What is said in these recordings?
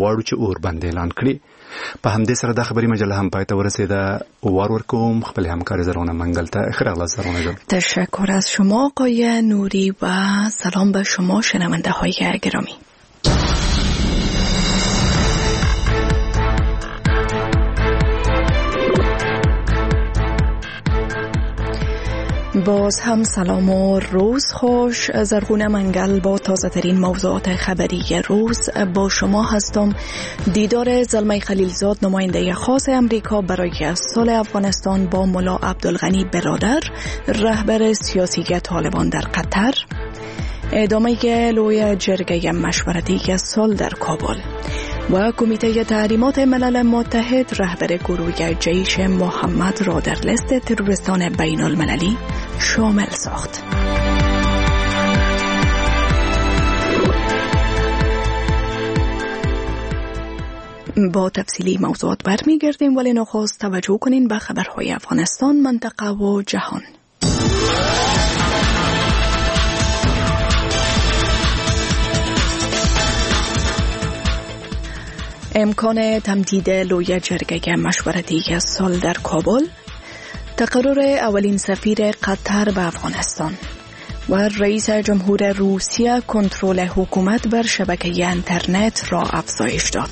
غواړو چې اوربند اعلان کړي. په همدې سره د خبري مجله هم پای ته ورسیده. ورکوم خپل همکار زرغونه منگل ته. خیر الله زرغونه جان. تشکر از شما آقای نوری و سلام به شما شنونده های گرامی. باز هم سلام و روز خوش. زرغونه منگل با تازه ترین موضوعات خبری روز با شما هستم. دیدار زلمه خلیلزاد نماینده خاص امریکا برای صلح افغانستان با ملا عبدالغنی برادر رهبر سیاسی طالبان در قطر، ادامه لوی جرگه مشورتی صلح در کابل و کمیته تحریمات ملل متحد رهبر گروه جیش محمد را در لیست تروریستان بین المللی شامل ساخت. با تفصیلی موضوعات برمیگردیم، ولی نخست توجه کنین به خبرهای افغانستان، منطقه و جهان. امکان تمدید لوی جرگه مشورتی صلح در کابل، تقرر اولین سفیر قطر به افغانستان و رئیس جمهور روسیه کنترل حکومت بر شبکه اینترنت را افزایش داد.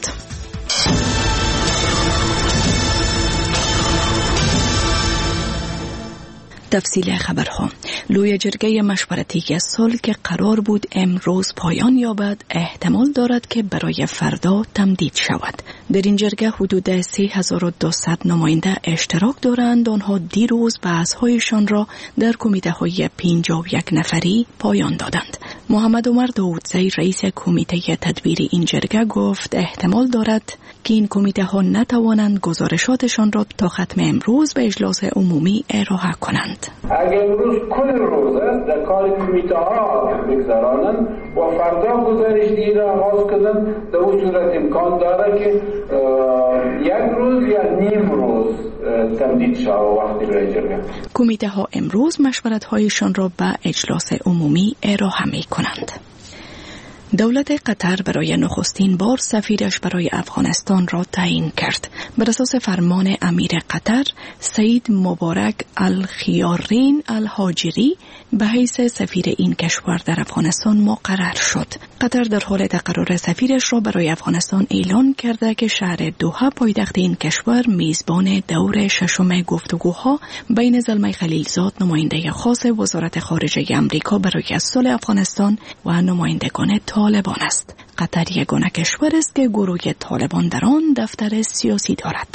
تفصیل خبرها. لوی جرگه مشورتی صلح که قرار بود امروز پایان یابد احتمال دارد که برای فردا تمدید شود. در این جرگه حدود 3200 نماینده اشتراک دارند. آنها دیروز بحث‌هایشان را در کمیته‌های 51 نفری پایان دادند. محمد عمر داودزی رئیس کمیته تدبیر این جرگه گفت احتمال دارد که این کمیته ها نتوانند گزارشاتشان را تا ختم امروز به اجلاس عمومی ارائه کنند. اگر امروز کل روز در کار کمیته ها بگذارانند و فردا گزارش دیگه را آغاز کنند، در اون صورت امکان داره که یک روز یا نیم روز تمدید شود وقتی برای جرگه. کمیته ها امروز مشورت هایشان را به اجلاس عمومی ارائه می کنند. دولت قطر برای نخستین بار سفیرش برای افغانستان را تعیین کرد. بر اساس فرمان امیر قطر سید مبارک الخیارین الهاجری به حیث سفیر این کشور در افغانستان مقرر شد. قطر در حال تقرر سفیرش را برای افغانستان اعلان کرده که شهر دوحه پایتخت این کشور میزبان دور ششم گفتگوها بین زلمه خلیلزاد نماینده خاص وزارت خارجه امریکا برای صلح افغانستان و نمایندگان طالبان است. قطر یگانه کشور است که گروه طالبان در آن دفتر سیاسی دارد.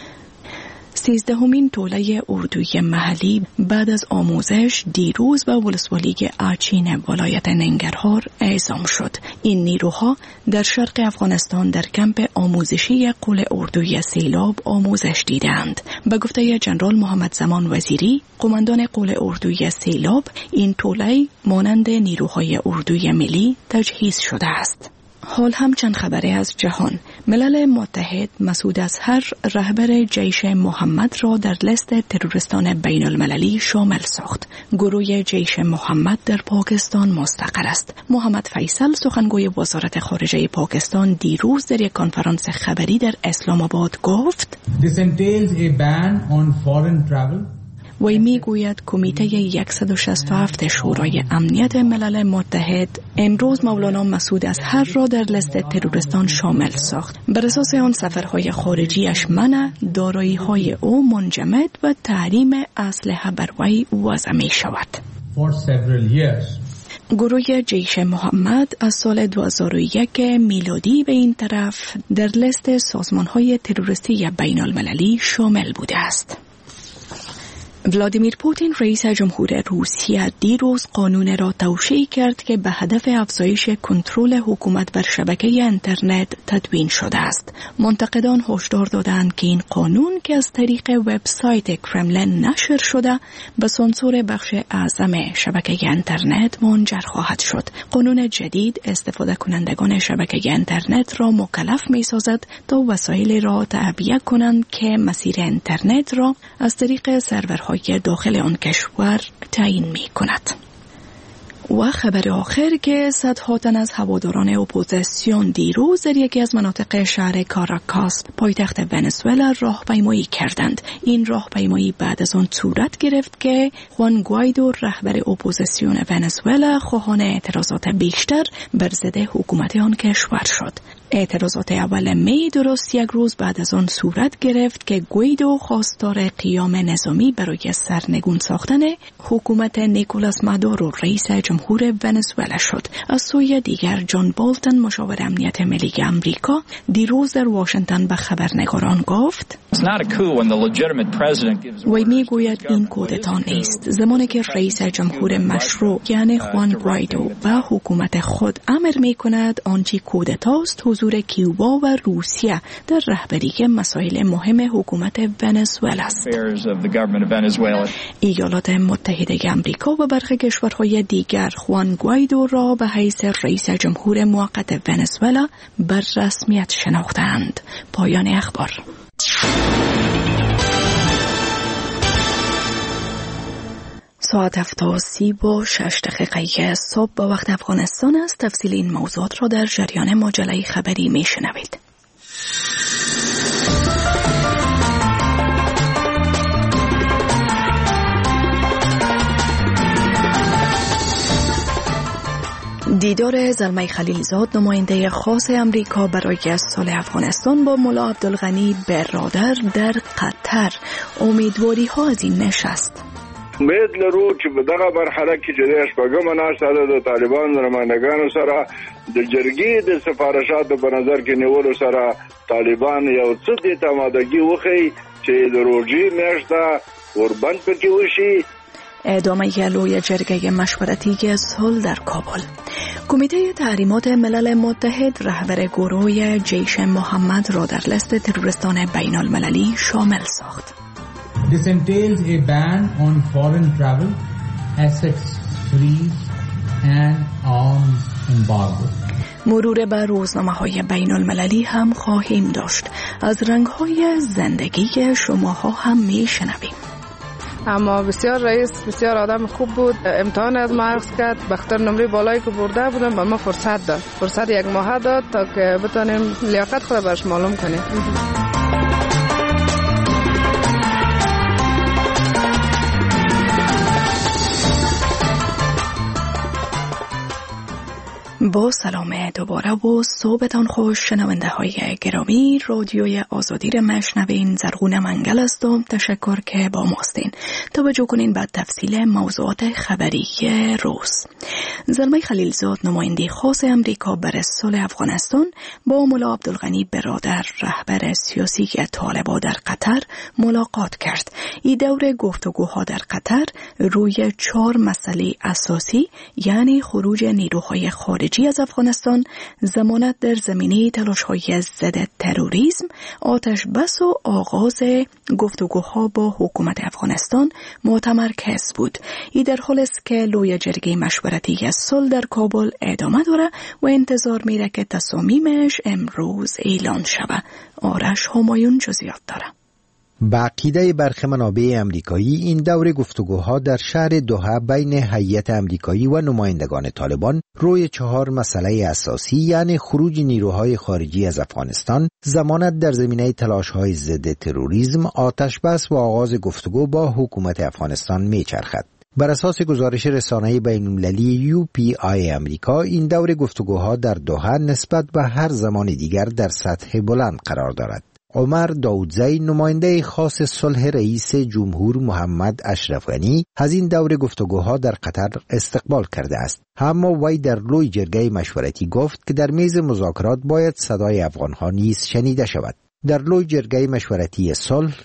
13مین دوره اردوی محلی بعد از آموزش دیروز به ولسوالی آچین ولایت ننگرهار اعزام شد. این نیروها در شرق افغانستان در کمپ آموزشی قول اردوی سیلاب آموزش دیدند. به گفته جنرال محمد زمان وزیری، قماندان قول اردوی سیلاب، این دوره مانند نیروهای اردوی ملی تجهیز شده است. حال هم چند خبره از جهان. ملل متحد مسعود اظهر رهبر جیش محمد را در لیست تروریستان بین المللی شامل ساخت. گروه جیش محمد در پاکستان مستقر است. محمد فیصل سخنگوی وزارت خارجه پاکستان دیروز در یک کنفرانس خبری در اسلام آباد گفت This entails a ban on foreign travel. وی میگوید کمیته 167 شورای امنیت ملل متحد امروز مولانا مسعود اظهر را در لیست تروریستان شامل ساخت. بر اساس آن سفرهای خارجیش منع، دارایی‌های او منجمد و تحریم اسلحه بر وی وضع می شود. گروه جیش محمد از سال 2001 میلادی به این طرف در لیست سازمان‌های تروریستی بین المللی شامل بوده است. ولادیمیر پوتین رئیس جمهور روسیه دیروز قانون را توشیح کرد که به هدف افزایش کنترل حکومت بر شبکه اینترنت تدوین شده است. منتقدان هشدار دادند که این قانون که از طریق وبسایت کرملین نشر شده به سانسور بخش اعظم شبکه اینترنت منجر خواهد شد. قانون جدید استفاده کنندگان شبکه اینترنت را مکلف می‌سازد تا وسایلی را تعبیه کنند که مسیر اینترنت را از طریق سرورهای داخل آن کشور تعیین می کند. و خبر آخر که صدها تن از هواداران اپوزیسیون دیروز در یکی از مناطق شهر کاراکاس پایتخت ونزوئلا راهپیمایی کردند. این راهپیمایی بعد از آن صورت گرفت که خوان گوایدو رهبر اپوزیسیون ونزوئلا خواهان اعتراضات بیشتر بر ضد حکومت آن کشور شد. اعتراضات اول می درست یک روز بعد از آن صورت گرفت که گوایدو خواستار قیام نظامی برای سرنگون ساختن حکومت نیکولاس مادورو رئیس جمهور ونزوئلا شد. از سوی دیگر جان بولتن مشاور امنیت ملی آمریکا دیروز در واشنگتن به خبرنگاران گفت وی میگوید این کودتا نیست. زمانی که رئیس جمهور مشروع یعنی خوان گوایدو به حکومت خود امر میکند آنچه کودتاست حضور کیوبا و روسیه در رهبری مسائل مهم حکومت ونزوئلا است. ایالات متحده آمریکا و برخی کشورهای دیگر خوان گوایدو را به حیث رئیس جمهور موقت ونزوئلا بر رسمیت شناختند. پایان اخبار. ساعت 7:36 صبح به وقت افغانستان است. تفصیل این موضوعات را در جریان مجله خبری میشنوید. دیدار زلمه خلیلزاد نماینده خاص امریکا برای صلح افغانستان با ملا عبدالغنی برادر در قطر. امیدواری ها از این نشست. امید لرو چې په دغه مرحله کې چې د شپږمه ناسته د طالبان نمائندګانو سره د جرګې د سفارشاتو په نظر کې نیولو سره طالبان یو څه د تمادګي وخی چې د روزي میاشته قربان پکې وشي. ادامه لوی جرگه مشورتی صلح در کابل. کمیته تحریمات ملل متحد رهبر گروه جیش محمد را در لیست تروریستان بین المللی شامل ساخت. This entails a ban on foreign travel, assets freeze and arms embargo. مرور بر روزنامه‌های بین المللی هم خواهیم داشت. از رنگ‌های زندگی شماها هم میشنویم. اما بسیار رئیس بسیار آدم خوب بود. امتحان از ما عرض کرد. بخاطر نمره بالایی که برده بودم به ما فرصت داد. فرصت یک ماه داد تا که بتونیم لیاقت خود برش معلوم کنیم. با سلام دوباره و صبحتان خوش شنونده های گرامی. رادیوی آزادی را مشنوین. زرغون منگل است و تشکر که با ماستین. توجه کنین بعد تفصیل موضوعات خبری روز. زلمه خلیلزاد نماینده خاص امریکا برای صلح افغانستان با ملا عبدالغنی برادر رهبر سیاسی طالبان در قطر ملاقات کرد. این دور گفتگوها در قطر روی 4 مسئله اساسی یعنی خروج نیروهای خارجی از افغانستان، ضمانت در زمینه تلاش‌های ضد تروریسم، آتش بس و آغاز گفتگوها با حکومت افغانستان متمرکز بود. این در حالی است که لوی جرگه مشورتی صلح در کابل ادامه داره و انتظار میره که تصامیمش امروز اعلان شود. آرش همایون جزئیات داره. به عقیده برخی منابع امریکایی این دور گفتگوها در شهر دوحه بین هیئت امریکایی و نمایندگان طالبان روی 4 مسئله اساسی یعنی خروج نیروهای خارجی از افغانستان، ضمانت در زمینه تلاش‌های ضد تروریسم، آتش بس و آغاز گفتگو با حکومت افغانستان میچرخد. بر اساس گزارش رسانه‌ای بین‌المللی UPI امریکا، این دور گفتگوها در دوحه نسبت به هر زمان دیگر در سطح بلند قرار دارد. عمر داودزی نماینده خاص صلح رئیس جمهور محمد اشرف غنی از این دور گفتگوها در قطر استقبال کرده است. اما وی در لوی جرگه مشورتی گفت که در میز مذاکرات باید صدای افغانها نیز شنیده شود. در لوی جرگه مشورتی صلح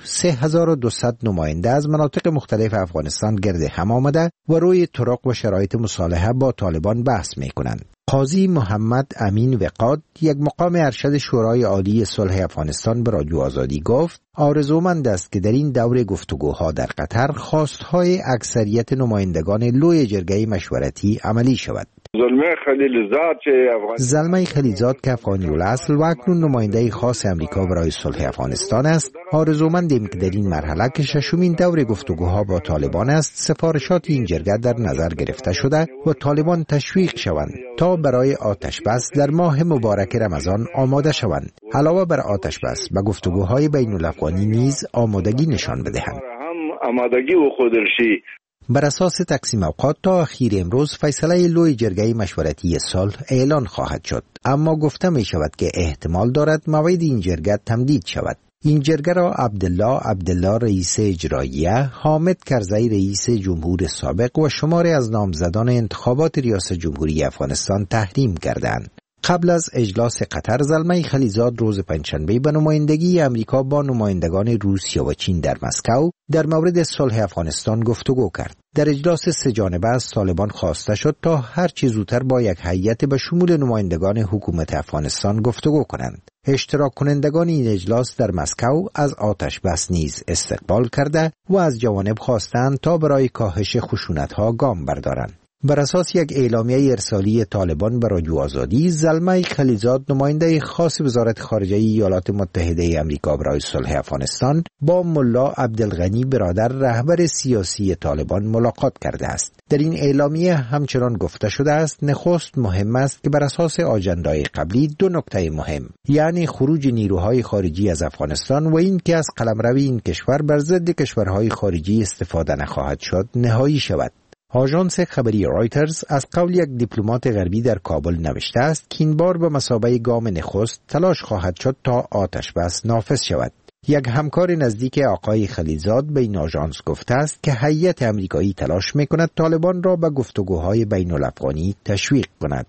3200 نماینده از مناطق مختلف افغانستان گرد هم آمده و روی طرق و شرایط مصالحه با طالبان بحث می کنند. قاضی محمد امین وقاد، یک مقام ارشد شورای عالی صلح افغانستان، به رادیو آزادی گفت آرزومند است که در این دور گفتگوها در قطر خواستهای اکثریت نمایندگان لوی جرگه مشورتی عملی شود. زلمه خلیلزاد که افغانی الاصل و اکنون نماینده خاص امریکا برای صلح افغانستان است، آرزومندیم که در این مرحله که ششمین دور گفتگوها با طالبان است، سفارشات این جرگه در نظر گرفته شده و طالبان تشویق شوند تا برای آتش بس در ماه مبارک رمضان آماده شوند. علاوه بر آتش بس به گفتگوهای بین الافغانی نیز آمادگی نشان بدهند. بر اساس تقسیم اوقات تا اخیر امروز فیصله لوی جرگه مشورتی صلح اعلان خواهد شد، اما گفته می شود که احتمال دارد موعد این جرگه تمدید شود. این جرگه را عبدالله رئیس اجراییه، حامد کرزی رئیس جمهور سابق و شماری از نامزدان انتخابات ریاست جمهوری افغانستان تحریم کردند. قبل از اجلاس قطر، زلمه خلیلزاد روز پنجشنبه به نمایندگی امریکا با نمایندگان روسیه و چین در مسکو در مورد صلح افغانستان گفتگو کرد. در اجلاس سه جانبه از طالبان خواسته شد تا هر چه زودتر با یک هیئت به شمول نمایندگان حکومت افغانستان گفتگو کنند. اشتراک کنندگان این اجلاس در مسکو از آتش بس نیز استقبال کرده و از جوانب خواستند تا برای کاهش خشونت‌ها گام بردارند. بر اساس یک اعلامیه ارسالی طالبان به رادیو آزادی، زلمه خلیلزاد نماینده خاص وزارت خارجه ایالات متحده آمریکا برای صلح افغانستان با ملا عبدالغنی برادر رهبر سیاسی طالبان ملاقات کرده است. در این اعلامیه همچنان گفته شده است نخست مهم است که بر اساس آجندای قبلی دو نکته مهم، یعنی خروج نیروهای خارجی از افغانستان و این که از قلمرو این کشور بر ضد کشورهای خارجی استفاده نخواهد شد، نهایی شود. آژانس خبری رایترز از قول یک دیپلمات غربی در کابل نوشته است که این بار به مثابه گام نخست تلاش خواهد شد تا آتش بس نافذ شود. یک همکار نزدیک آقای خلیلزاد به این آژانس گفته است که هیئت امریکایی تلاش می‌کند طالبان را به گفتگوهای بین الافغانی تشویق کند.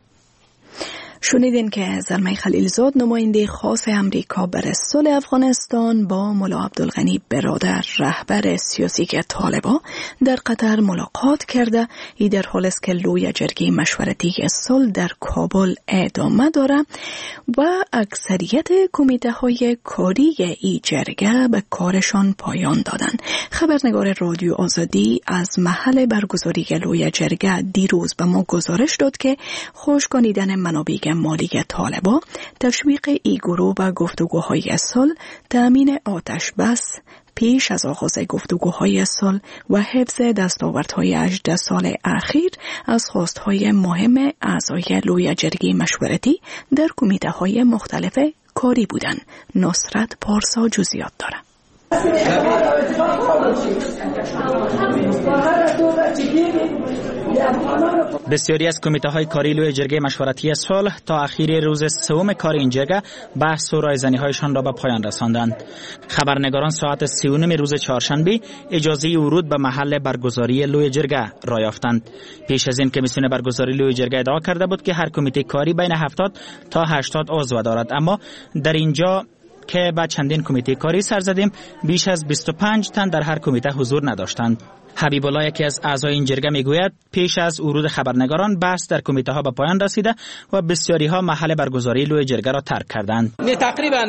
شنیدین که زلمه خلیلزاد نماینده خاص امریکا برای صلح افغانستان با ملا عبدالغنی برادر رهبر سیاسی طالبان در قطر ملاقات کرده. ای در حال است که لوی جرگه مشورتی صلح در کابل ادامه داره و اکثریت کمیته های کاری ای جرگه به کارشان پایان دادن. خبرنگار رادیو آزادی از محل برگزاری لوی جرگه دیروز به ما گزارش داد که خوشگانیدن منابع مالی طالبان، تشویق ای گروه و گفتگوهای صلح، تأمین آتش بس پیش از آغاز گفتگوهای صلح و حفظ دستاوردهای 18 سال اخیر از خواستهای مهم اعضای لوی جرگه مشورتی در کمیته‌های مختلف کاری بودند. نصرت پارسا جزئیات دارد. بسیاری از کمیته‌های کاری لوی جرگه مشورتی صلح تا اخیر روز سوم کار این جرگه بحث و رایزنی‌هایشان را به پایان رساندند. خبرنگاران ساعت 39 روز چهارشنبه اجازه ورود به محل برگزاری لوی جرگه را یافتند. پیش از این کمیسیون برگزاری لوی جرگه ادعا کرده بود که هر کمیته کاری بین 70 تا 80 عضو دارد، اما در اینجا که با چندین کمیته کاری سر زدیم بیش از 25 تن در هر کمیته حضور نداشتند. حبیب الله یکی از اعضای این جرگه میگوید پیش از ورود خبرنگاران بحث در کمیته ها به پایان رسیده و بسیاری ها محل برگزاری لوی جرگه را ترک کردند. تقریبا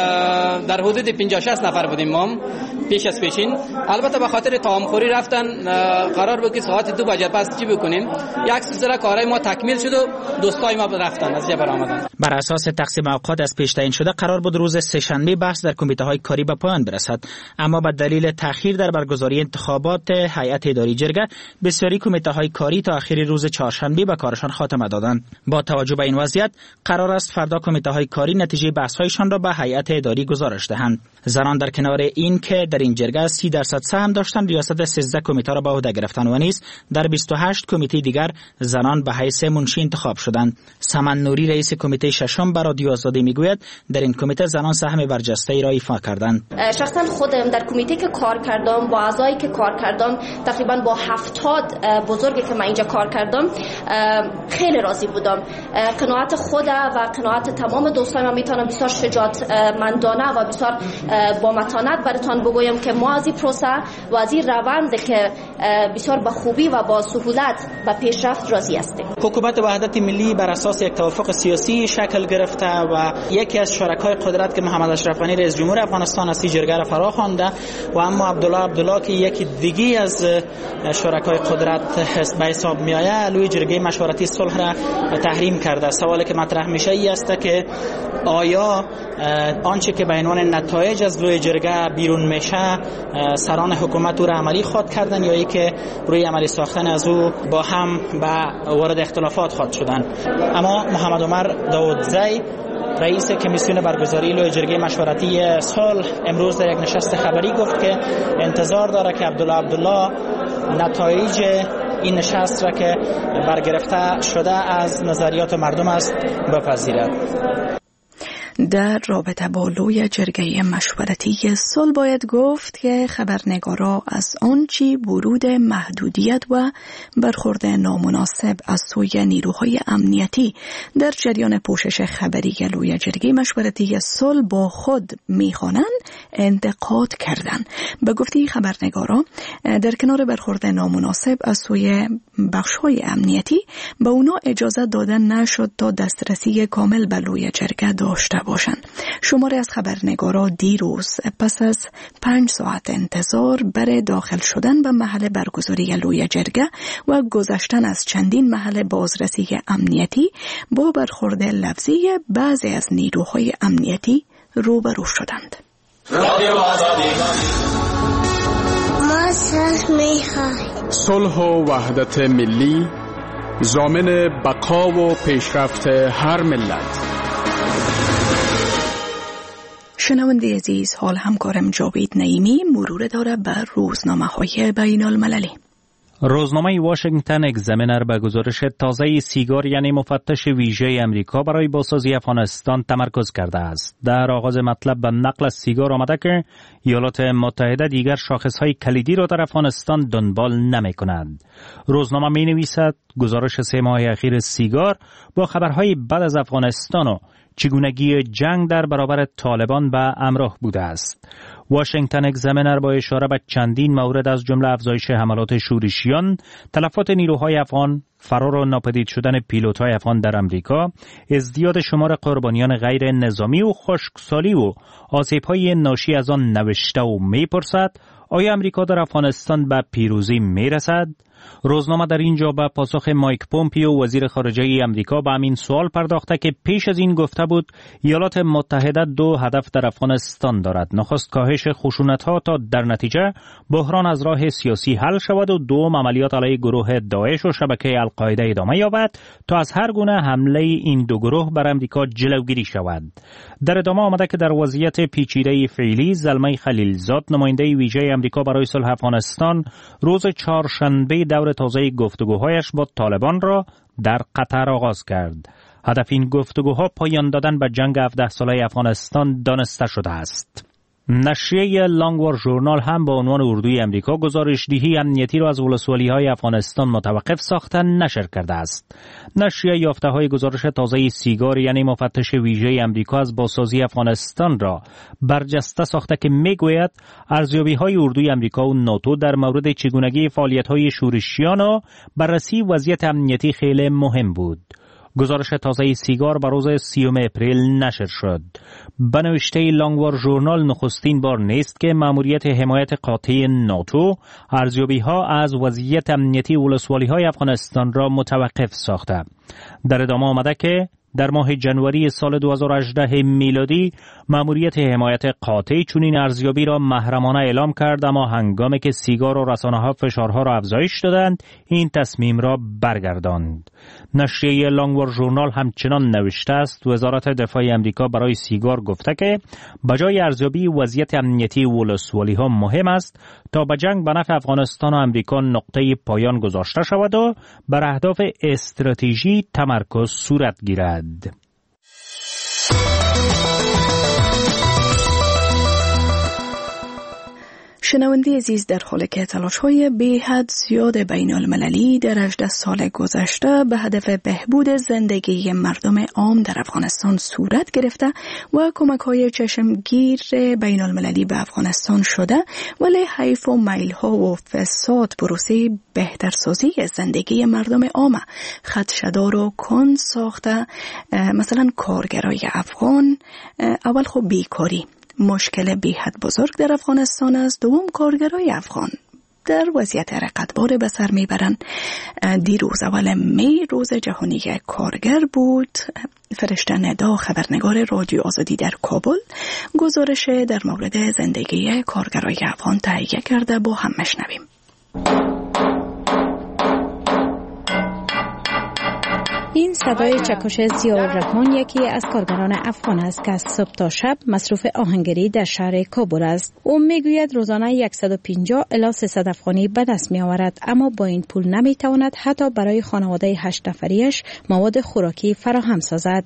در حدود 50-60 نفر بودیم ما پیش از پیشین. البته به خاطر طعامخوری رفتن، قرار بود که ساعت 2 بجه پس چی بکنیم، یک سلسله کارهای ما تکمیل شد و دوستای ما رفتن از جبر آمدن. بر اساس تقسیم اوقات از پیش تعیین شده قرار بود روز سه‌شنبه بحث در کمیته های کاری به پایان برسد، اما به دلیل تأخیر در برگزاری انتخابات هیئت اداری جرگه بسیاری کمیته های کاری تا اخیر روز چهارشنبه به کارشان خاتمه دادند. با توجه به این وضعیت قرار است فردا کمیته های کاری نتیجه بحث هایشان را به هیئت اداری گزارش دهند. زنان در کنار این که در این جرگه 30% سهم داشتند، ریاست 13 کمیته را به عهده گرفتند و نیز در 28 کمیته دیگر زنان به حیث منشی انتخاب شدند. سمن نوری رئیس کمیته ششم به رادیو آزادی میگوید در این کمیته زنان سهم برجسته ای را ایفا کردند. شخصا خودم در کمیته که کار کردم با اعضایی که کار کردم تقریبا با 70 بزرگی که من اینجا کار کردم خیلی راضی بودم. قناعت خود و قناعت تمام دوستان من میتونم بسیار شجاعتمندانه و بسیار با متانت براتون بگویم که ما از این پروسه و از این روند که بسیار با خوبی و با سهولت و پیشرفت راضی هستیم. حکومت وحدت ملی بر اساس یک توافق سیاسی شکل گرفته و یکی از شرکای قدرت که محمد اشرف غنی رئیس جمهور افغانستان است جرگه را فرا خوانده و اما عبدالله که یکی دیگه از از شرکای قدرت به حساب می آید لوی جرگه مشورتی صلح را تحریم کرده. سوالی که مطرح میشه ای است که آیا آنچه که به عنوان نتایج از لوی جرگه بیرون میشه سران حکومت او را عملی خواهد کردن یا ای که روی عملی ساختن از او با هم به وارد اختلافات خواهد شدن. اما محمد عمر داودزی رئیس کمیسیون برگزاری لوی جرگه مشورتی صلح امروز در یک نشست خبری گفت که انتظار داره که عبدالله نتایج این نشست را که برگرفته شده از نظریات مردم است بپذیرد. در رابطه با لوی جرگه مشورتی صلح باید گفت که خبرنگارا از آنچه ورود محدودیت و برخورد نامناسب از سوی نیروهای امنیتی در جریان پوشش خبری لوی جرگه مشورتی صلح با خود میخوانند انتقاد کردند. به گفته خبرنگارا در کنار برخورد نامناسب از سوی بخش‌های امنیتی به اونا اجازه دادن نشد تا دسترسی کامل به لوی جرگه داشته باشند. شماری از خبرنگارا دیروز پس از 5 ساعت انتظار برای داخل شدن به محل برگزاری لوی جرگه و گذشتن از چندین محل بازرسی امنیتی با برخورد لفظی بعضی از نیروهای امنیتی روبرو شدند. ما صلح و وحدت ملی ضامن بقا و پیشرفت هر ملت. شنونده عزیز، حال همکارم جاوید نعیمی مرور داره بر روزنامه‌های بین المللی. روزنامه واشنگتن اگزامینر به گزارش تازه سیگار یعنی مفتش ویژه امریکا برای بازسازی افغانستان تمرکز کرده است. در آغاز مطلب به نقل از سیگار آمده که ایالات متحده دیگر شاخصهای کلیدی را در افغانستان دنبال نمی کند. روزنامه می نویسد گزارش 3 ماه اخیر سیگار با خبرهای بد از افغانستان و چگونگی جنگ در برابر طالبان به همراه بوده است. واشنگتن اگزامینر با اشاره به چندین مورد از جمله افزایش حملات شورشیان، تلفات نیروهای افغان، فرار و ناپدید شدن پیلوت‌های افغان در امریکا، ازدیاد شمار قربانیان غیر نظامی و خشکسالی و آسیب‌های ناشی از آن نوشته و می‌پرسد آیا امریکا در افغانستان به پیروزی می‌رسد؟ روزنامه در اینجا به پاسخ مایک پومپیو وزیر خارجه امریکا به همین سوال پرداخته که پیش از این گفته بود ایالات متحده 2 هدف در افغانستان دارد. نخست کاهش خشونت‌ها تا در نتیجه بحران از راه سیاسی حل شود و دوم عملیات علیه گروه داعش و شبکه القاعده ادامه یابد تا از هر گونه حمله این دو گروه بر امریکا جلوگیری شود. در ادامه آمده که در وضعیت پیچیده فعلی زلمه خلیلزاد نماینده ویژه امریکا برای صلح افغانستان روز چهارشنبه دور تازه گفتگوهایش با طالبان را در قطر آغاز کرد. هدف این گفتگوها پایان دادن به جنگ 17 ساله افغانستان دانسته شده است. نشریه لانگوار ژورنال هم با عنوان اردوی امریکا گزارش‌دهی امنیتی را از ولسوالی‌های افغانستان متوقف ساخته نشر کرده است. نشریه یافته‌های گزارش تازه سیگار یعنی مفتش ویژه امریکا از بازسازی افغانستان را برجسته ساخته که میگوید ارزیابی‌های اردوی امریکا و ناتو در مورد چگونگی فعالیت‌های شورشیان و بررسی وضعیت امنیتی خیلی مهم بود. گزارش تازه سیگار بر روز 30 اپریل نشر شد. به نوشته لانگوار ژورنال نخستین بار نیست که مأموریت حمایت قاطع ناتو ارزیابی‌ها از وضعیت امنیتی ولسوالی‌های افغانستان را متوقف ساخته. در ادامه آمده که در ماه جنوری سال 2018 میلادی مأموریت حمایت قاطع چنین ارزیابی را محرمانه اعلام کرد، اما هنگامی که سیگار و رسانه‌ها فشارها را افزایش دادند این تصمیم را برگرداند. نشریه لانگوار ژورنال همچنان نوشته است وزارت دفاع امریکا برای سیگار گفته که بجای ارزیابی وضعیت امنیتی ولسوالی‌ها مهم است تا به جنگ به نفع افغانستان و امریکا نقطه پایان گذاشته شود و بر اهداف استراتژی تمرکز صورت گیرد. شنونده عزیز، در حالی که تلاش‌های بی‌حد زیاد بین المللی در 18 سال گذشته به هدف بهبود زندگی مردم عام در افغانستان صورت گرفته و کمک‌های چشمگیر بین المللی به افغانستان شده، ولی حیف و میل‌ها و فساد پروسه بهترسازی زندگی مردم عام خدشه‌دار و کند ساخته. مثلا کارگرای افغان اول بیکاری مشکل بی‌حد بزرگ در افغانستان است. دوم کارگرای افغان در وضعیت رقتبار به سر میبرند. دیروز اول می روز جهانی کارگر بود. فرشته ندا خبرنگار رادیو آزادی در کابل گزارش در مورد زندگی کارگرای افغان تهیه کرده، با هم مشنویم. این صدای چکش ضیاءالرحمن یکی از کارگران افغان است که از صبح تا شب مصروف آهنگری در شهر کابل است. او میگوید روزانه 150 الی 300 افغانی به دست می آورد، اما با این پول نمی تواند حتی برای خانواده 8 نفریش مواد خوراکی فراهم سازد.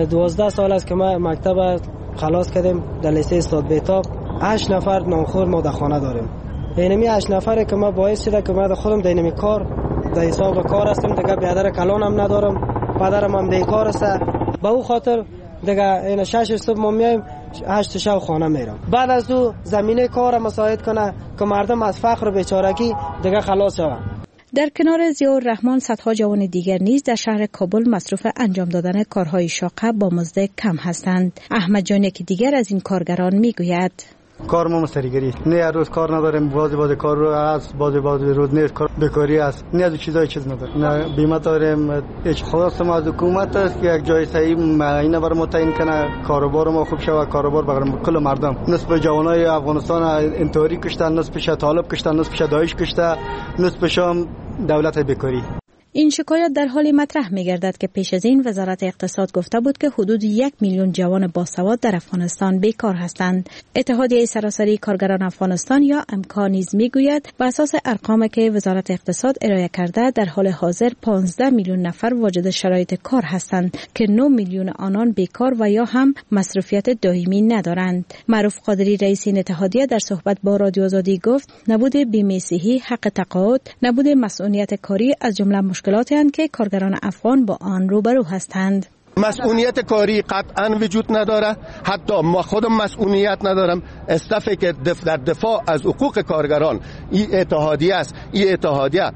12 سال است که ما مکتب خلاص کردیم در لیسه استاد بیتاب. 8 نفر نامخور ما در خانه داریم. اینمی 8 نفره که ما باعث شده که ما خودم در اینمی کار در حساب کار هستم. دیگه برادر کلانم ندارم، پدرم هم بیکار است. با او خاطر دیگه این 6 صبح ما میایم 8 شب خانه میرم. بعد از او زمینه کار مساعد کنه که مردم از فقر و بیچارگی دیگه خلاص شوند. در کنار ضیاءالرحمن صدها جوان دیگر نیز در شهر کابل مصروف انجام دادن کارهای شاقه با مزد کم هستند. احمد جان یکی دیگر از این کارگران میگوید کار ما مستریگری نه، هر روز کار نداریم، باز کار رو از باز روز نیست، کار بیکاری است، نه از چیزای چیز نداریم، نه بیمه داریم. هیچ خواست ما از حکومت است که یک جای صحیح اینا بر متعین کنه، کاروبار ما خوب شود، کاروبار برای کل مردم. نصف جوانای افغانستان انتحاری کشتن، نصفش طالب کشتن، نصفش داعش کشته، نصفش هم دولت بیکاری. این شکایت در حالی مطرح می‌گردد که پیش از این وزارت اقتصاد گفته بود که حدود 1 میلیون جوان باسواد در افغانستان بیکار هستند. اتحادیه سراسری کارگران افغانستان یا امکا نیز میگوید بر اساس ارقامی که وزارت اقتصاد ارائه کرده در حال حاضر 15 میلیون نفر واجد شرایط کار هستند که 9 میلیون آنان بیکار و یا هم مصروفیت دائمی ندارند. معروف قادری رئیس این اتحادیه در صحبت با رادیو آزادی گفت نبود بیمه صحی، حق تقاعد، نبود مسئولیت کاری از جمله مشکلاتی هستند که کارگران افغان با آن روبرو هستند. مسئولیت کاری قطعا وجود نداره، حتی ما خودم مسئولیت ندارم. استافی که در دفاع از حقوق کارگران این اتحادیه است، این اتحادیه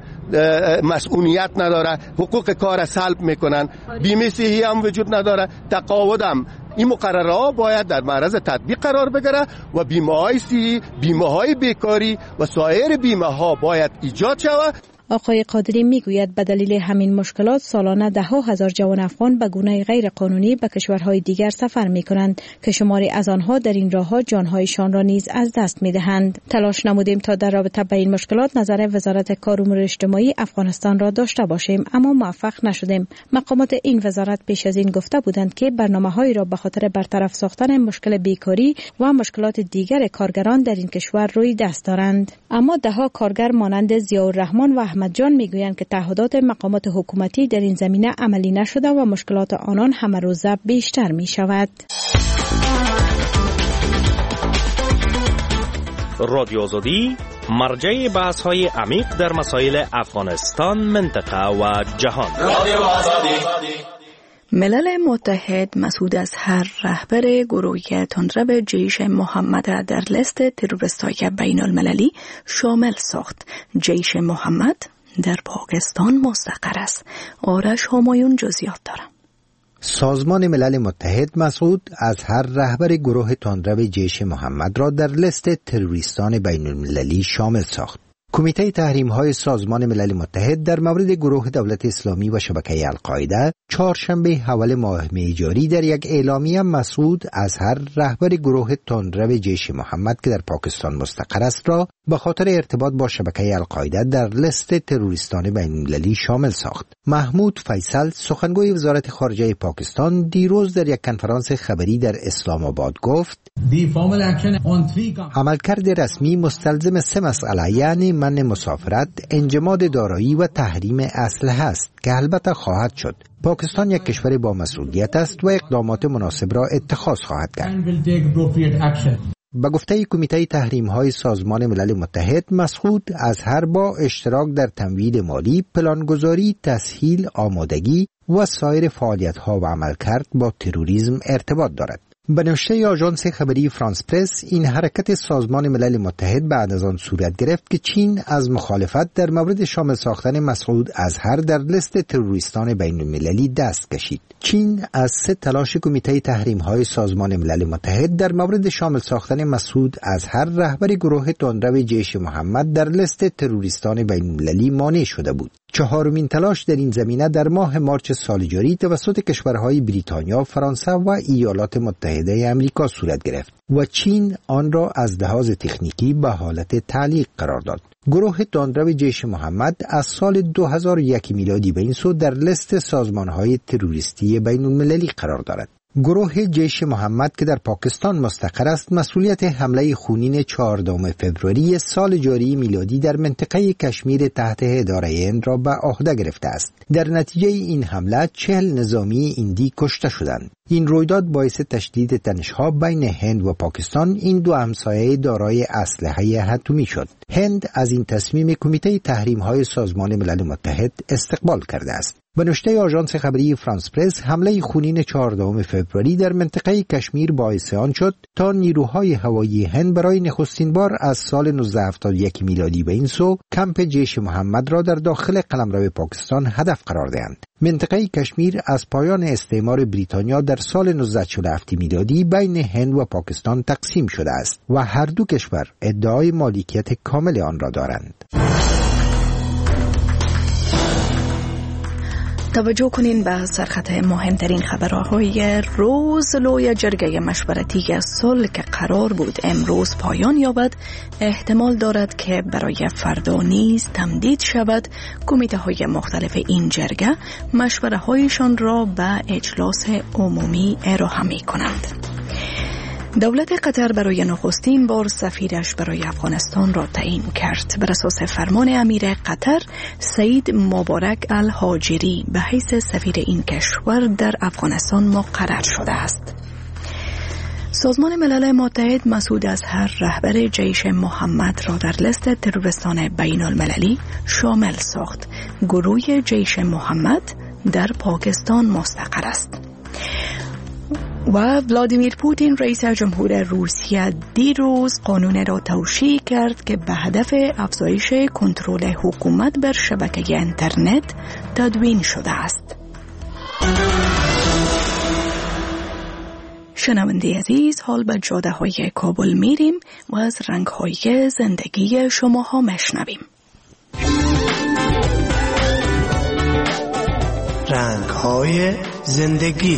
مسئولیت نداره، حقوق کار سلب میکنن، بیمه صحی هم وجود نداره، تقاعد هم. این مقررها باید در معرض تطبیق قرار بگیره و بیمه‌های صحی، بیمه‌های بیکاری و سایر بیمه‌ها باید ایجاد شود. آقای قادری میگوید به دلیل همین مشکلات سالانه 10,000 جوان افغان به گونه غیر قانونی به کشورهای دیگر سفر میکنند که شماری از آنها در این راهها جانهایشان را نیز از دست میدهند. تلاش نمودیم تا در رابطه با این مشکلات نظر وزارت کار و امور اجتماعی افغانستان را داشته باشیم، اما موفق نشدیم. مقامات این وزارت پیش از این گفته بودند که برنامه‌هایی را به خاطر برطرف ساختن مشکل بیکاری و مشکلات دیگر کارگران در این کشور روی دست دارند. اما ده‌ها کارگر مانند ضیاءالرحمن و احمد جان میگویند که تعهدات مقامات حکومتی در این زمینه عملی نشده و مشکلات آنان همه روزه بیشتر می شود. رادیو آزادی مرجع بحث‌های عمیق در مسائل افغانستان، منطقه و جهان. رادیو آزادی. ملل متحد مسعود اظهر رهبر گروه تندرو جیش محمد در لیست تروریست‌های بین‌المللی شامل ساخت. جیش محمد در پاکستان مستقر است. آرش همایون جزئیات دارد. سازمان ملل متحد مسعود اظهر رهبر گروه تندرو جیش محمد را در لیست تروریستان بین‌المللی شامل ساخت. کمیته تحریم‌های سازمان ملل متحد در مورد گروه دولت اسلامی و شبکه القاعده چهارشنبه اول ماه می جاری در یک اعلامیه مسعود اظهر رهبر گروه تندرو جیش محمد که در پاکستان مستقر است را به خاطر ارتباط با شبکه القاعده در لیست تروریستان بین‌المللی شامل ساخت. محمود فیصل سخنگوی وزارت خارجه پاکستان دیروز در یک کنفرانس خبری در اسلام آباد گفت عملکرد رسمی مستلزم 3 مسئله یعنی منع مسافرت، انجماد دارایی و تحریم اسلحه است که البته خواهد شد. پاکستان یک کشور با مسئولیت است و اقدامات مناسب را اتخاذ خواهد کرد. به گفته کمیته تحریم‌های سازمان ملل متحد مسعود اظهر با اشتراک در تمویل مالی، پلانگذاری، تسهیل، آمادگی و سایر فعالیت‌ها و عملکرد با تروریسم ارتباط دارد. به نوشته آژانس خبری فرانس پرس، این حرکت سازمان ملل متحد بعد از آن صورت گرفت که چین از مخالفت در مورد شامل ساختن مسعود اظهر در لیست تروریستان بین المللی دست کشید. چین از 3 تلاش کمیته تحریم‌های سازمان ملل متحد در مورد شامل ساختن مسعود اظهر رهبر گروه تندرو جیش محمد در لیست تروریستان بین المللی مانع شده بود. 4مین تلاش در این زمینه در ماه مارچ سال جاری توسط کشورهای بریتانیا، فرانسه و ایالات متحده آمریکا صورت گرفت و چین آن را از لحاظ تکنیکی به حالت تعلیق قرار داد. گروه تندرو جیش محمد از سال 2001 میلادی به این سو در لیست سازمانهای تروریستی بین المللی قرار دارد. گروه جیش محمد که در پاکستان مستقر است، مسئولیت حمله خونین 14 فوریه سال جاری میلادی در منطقه کشمیر تحت اداره هند را به عهده گرفته است. در نتیجه این حمله 40 نظامی هندی کشته شدند. این رویداد باعث تشدید تنش‌ها بین هند و پاکستان، این دو همسایه دارای اسلحه اتمی شد. هند از این تصمیم کمیته تحریم‌های سازمان ملل متحد استقبال کرده است. به نوشته آژانس خبری فرانس پرس، حمله خونین 14 فوریه در منطقه کشمیر باعث آن شد تا نیروهای هوایی هند برای نخستین بار از سال 1971 میلادی به این سو کمپ جیش محمد را در داخل قلمرو پاکستان هدف قرار دهند. منطقه کشمیر از پایان استعمار بریتانیا در سال 1947 میلادی بین هند و پاکستان تقسیم شده است و هر دو کشور ادعای مالکیت کامل آن را دارند. توجه کنین به سرخط مهمترین خبرهای روز. لوی جرگه مشورتی صلح که قرار بود امروز پایان یابد، احتمال دارد که برای فردا نیز تمدید شود. کمیته های مختلف این جرگه مشوره هایشان را به اجلاس عمومی ارائه می کنند. دولت قطر برای نخستین بار سفیرش برای افغانستان را تعیین کرد. بر اساس فرمان امیر قطر سعید مبارک الهاجری به حیث سفیر این کشور در افغانستان مقرر شده است. سازمان ملل متحد مسعود اظهر رهبر جیش محمد را در لیست تروریستان بین المللی شامل ساخت. گروه جیش محمد در پاکستان مستقر است. و ولادیمیر پوتین رئیس جمهور روسیه دیروز قانون را توشیح کرد که به هدف افزایش کنترل حکومت بر شبکه اینترنت تدوین شده است. شنونده عزیز، حال به جاده های کابل میریم و از رنگ های زندگی شما ها مشنویم. رنگ های زندگی.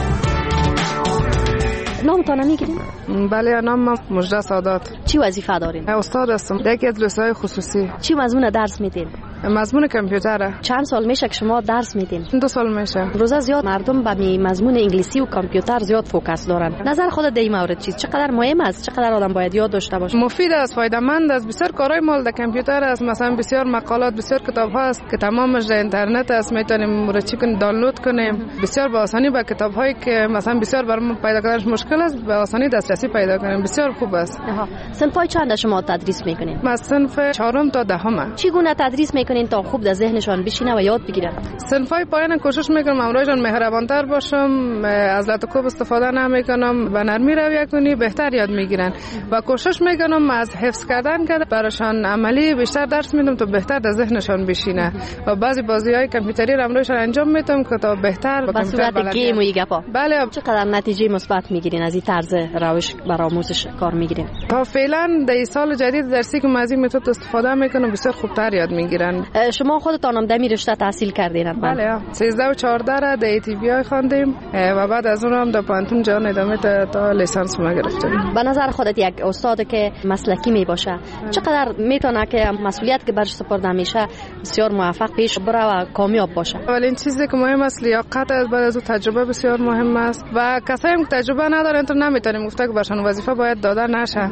نامتان میگیرین؟ بله، نام مجده سادات. چی وظیفه دارین؟ استاد هستم در یکی از لیسه‌های خصوصی. چی مضمون درس میدین؟ مضمون کامپیوتره. چند سال میشه که شما درس میدین؟ 2 سال میشه. روزا زیاد مردم به مضمون انگلیسی و کامپیوتر زیاد فوکس دارن. نظر خودت در این مورد چیست؟ چقدر مهم است؟ چقدر آدم باید یاد داشته باشه؟ مفید است، فایده‌مند است. بسیار کارهای مال در کامپیوتر است. مثلا بسیار مقالات، بسیار کتاب‌ها است که تمامش در اینترنت است. میتونیم مرچی کنیم، دانلود کنیم. بسیار به آسانی به کتاب‌هایی که مثلا بسیار برام پیدا کردنش مشکل است، به آسانی دسترسی پیدا کنیم. بسیار خوب است. صنف‌های چند شما تدریس میکنین؟ ما صنف 4 تا 10. چگونه تدریس میکنین تا خوب در ذهنشان بشینه و یاد بگیرن؟ صنف‌های پایان کوشش میکنم امروزشان مهربانتر باشم، از لطف کوب استفاده نمیکنم، به نرمی رویه کنی بهتر یاد میگیرن و کوشش میکنم از حفظ کردن که براشان عملی بیشتر درس میدم تا بهتر در ذهنشان بشینه و بعضی بازی‌های کامپیوتری را امروزشان انجام میدم که تا بهتر به صورت گیم و گپا. بله. چقدر نتیجه مثبت میگیرین از این طرز روش برای آموزش کار میگیرین؟ تا فعلا در سال جدید درسی که از این متد استفاده میکنم بسیار خوبتر یاد میگیرن. شما خودتان در این رشته تحصیل کردین؟ بله، 13 و 14 را در ای‌تی خواندیم و بعد از اون هم در پانتون جان ادامه تا لیسانس ما گرفتیم. به نظر خودت یک استاد که مسلکی می باشه چقدر میتونه که مسئولیت که برش سپرده میشه بسیار موفق پیش بره و کامیاب باشه؟ اولین چیزی که مهم است لیاقت است، بعد از اون تجربه بسیار مهم است و کسایی که تجربه ندارن تو نمیتونیم گفت که برشون وظیفه باید داده نشه.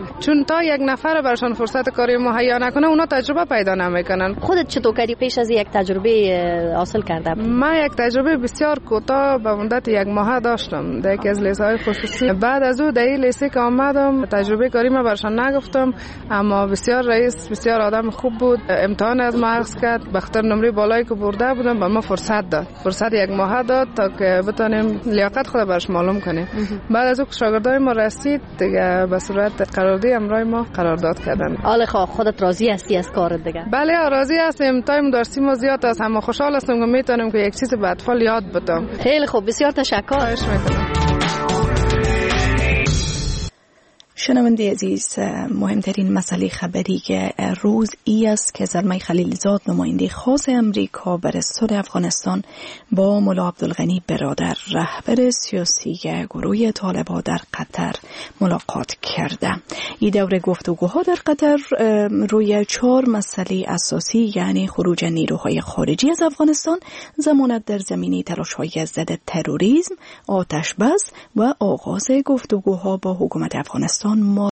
چون تا یک نفر برشان فرصت کاری مهیا نکنه اونا تجربه پیدا نمیکنن. خودت چطور کردی پیش از یک تجربه حاصل کرده؟ من یک تجربه بسیار کوتاه به مدت یک ماه داشتم در یکی از لیسه‌های خصوصی. بعد از او در این لیسه که آمدم تجربه کاری ما برشان نگفتم، اما بسیار رئیس بسیار آدم خوب بود، امتحان از ما عکس کرد، به خاطر نمره بالایی که برده بودم به ما فرصت داد، فرصت یک ماه داد تا که بتونیم لیاقت خود برش معلوم کنیم. بعد از او شاگردای ما رسید دیگه به صورت قرارداد امرای ما قرارداد کردن. حالا خودت راضی هستی از کارت دیگه؟ بله راضی هستم. تایم داشتیم ما زیاد است، اما خوشحال هستم که میتونم که یک چیز به اطفال یاد بدم. خیلی خوب، بسیار تشکر. خواهش میکنم. شنونده عزیز، مهمترین مسئله خبری که روز ای است که زلمه خلیلزاد نماینده خاص امریکا بر صلح افغانستان با ملا عبدالغنی برادر رهبر سیاسی گروه طالبان در قطر ملاقات کرده. این دوره گفتگوها در قطر روی 4 مسئله اساسی یعنی خروج نیروهای خارجی از افغانستان، ضمانت در زمینه تلاش‌های ضد تروریسم، آتش بس و آغاز گفتگوها با حکومت افغانستان